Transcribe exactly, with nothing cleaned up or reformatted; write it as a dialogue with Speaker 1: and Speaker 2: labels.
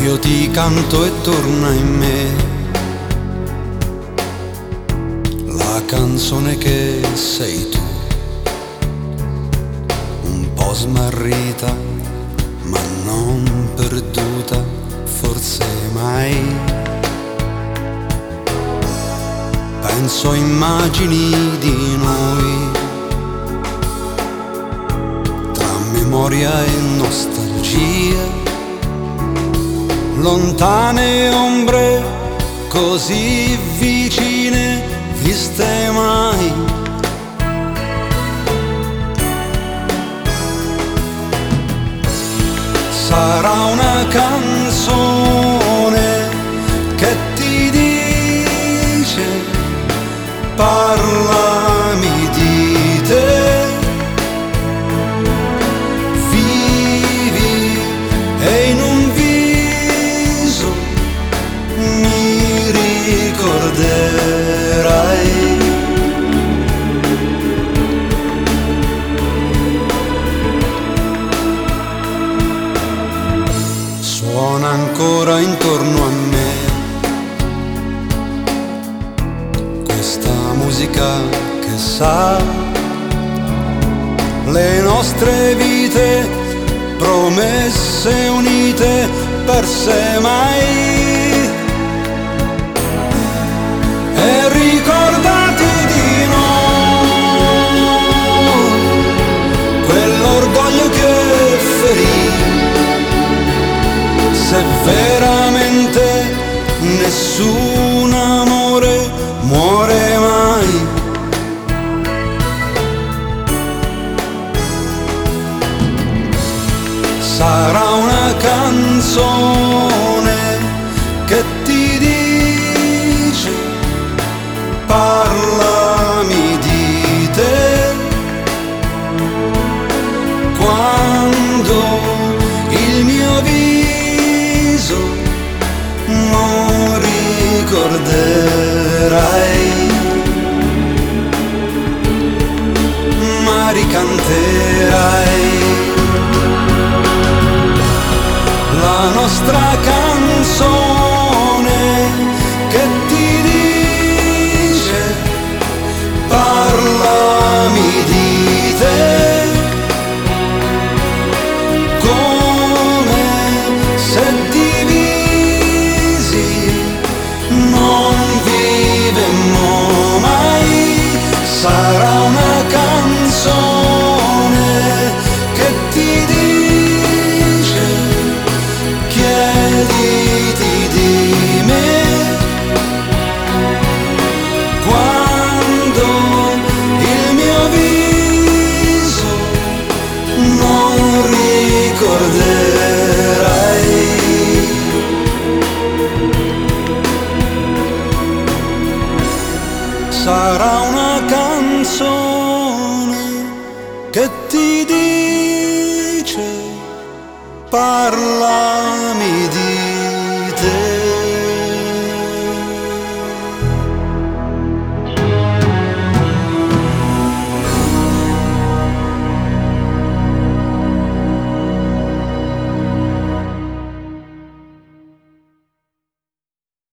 Speaker 1: io ti canto e torna in me la canzone che sei tu, un po' smarrita ma non perduta, forse mai. Penso a immagini di noi, tra memoria e nostalgia, lontane ombre così vicine, viste mai. Sarà una canzone che ti dice parlami di te, vivi e in un viso mi ricorderai. Suona ancora intorno a me questa musica che sa le nostre vite, promesse unite, perse mai. E ricordati di noi, quell'orgoglio che ferì, se veramente nessun amore muore mai. Sarà una canzone che ti dice parlami di te, quando il mio viso non ricorderai, ma ricanterai la nostra canzone.